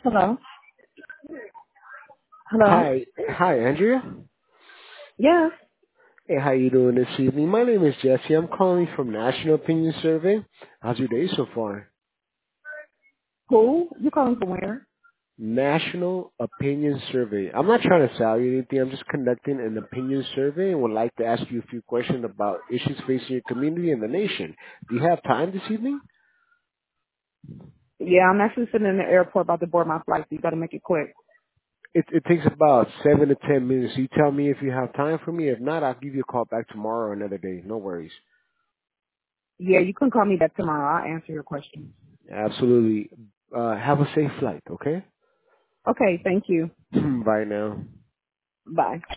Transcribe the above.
Hello. Hello. Hi, Andrea. Yes. Hey, how you doing this evening? My name is Jesse. I'm calling from National Opinion Survey. How's your day so far? Who? You calling from where? National Opinion Survey. I'm not trying to sell you anything. I'm just conducting an opinion survey and would like to ask you a few questions about issues facing your community and the nation. Do you have time this evening? Yeah, I'm actually sitting in the airport about to board my flight, so you got to make it quick. It takes about 7 to 10 minutes. You tell me if you have time for me. If not, I'll give you a call back tomorrow or another day. No worries. Yeah, you can call me back tomorrow. I'll answer your questions. Absolutely. Have a safe flight, okay? Okay, thank you. Bye now. Bye.